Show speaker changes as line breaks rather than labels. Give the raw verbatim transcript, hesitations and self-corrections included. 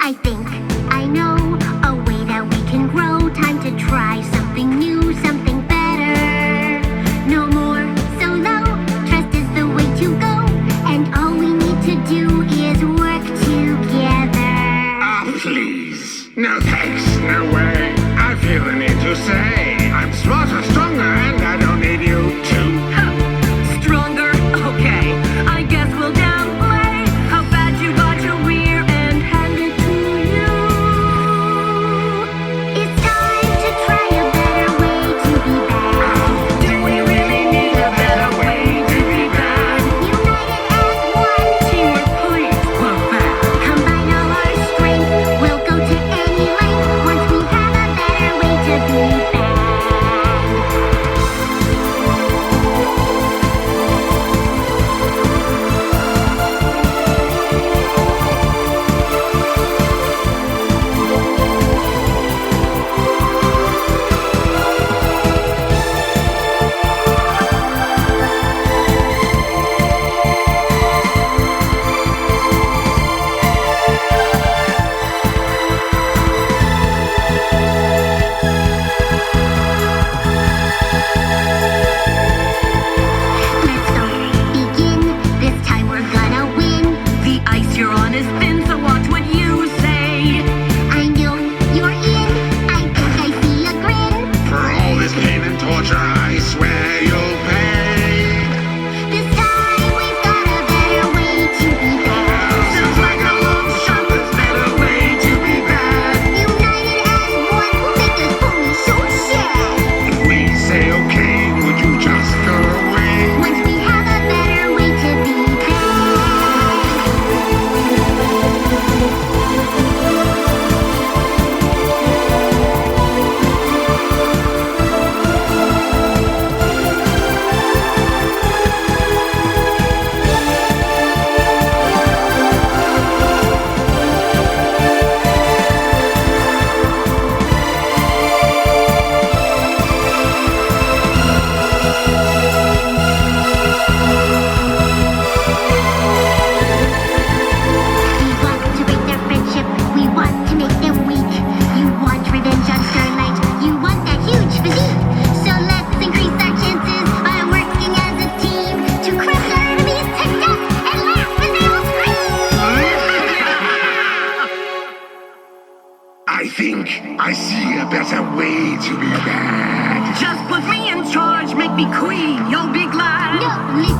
I think I know a way that we can grow. Time to try something new, something better. No more solo, trust is the way to go. And all we need to do is work together.
Oh, please. No thanks, no way. I feel the need to say I'm smarter, stronger, and I don't need you to.
Stronger? Okay. I guess we'll downplay how bad you got your rear and hand it to you.
It's time to try a better way to be bad.
Do we really need a better way to be bad?
United as one,
Teamwork, please. Love that.
combine all our strength. We'll go to any length once we have a better way to be bad. Let's go begin. This time we're gonna win.
The ice you're on is thin, so watch what you say.
I know you're in. I think I see a grin.
For all this pain and torture, I swear you'll pay.
This time we've got a better way to be bad.
Sounds like a long shot. There's better way to be bad.
United as one will make us pony so sad.
If we say okay, would you just go away?
Once we have a better way to be bad. We want to break their friendship. We want to make them weak. You want revenge on Starlight. You want that huge physique. So let's increase our chances by working as a team to crush our enemies to death and laugh as they all scream.
I think I see a better way to be bad.
Just put me in charge, make me queen, you'll be glad.
No, listen.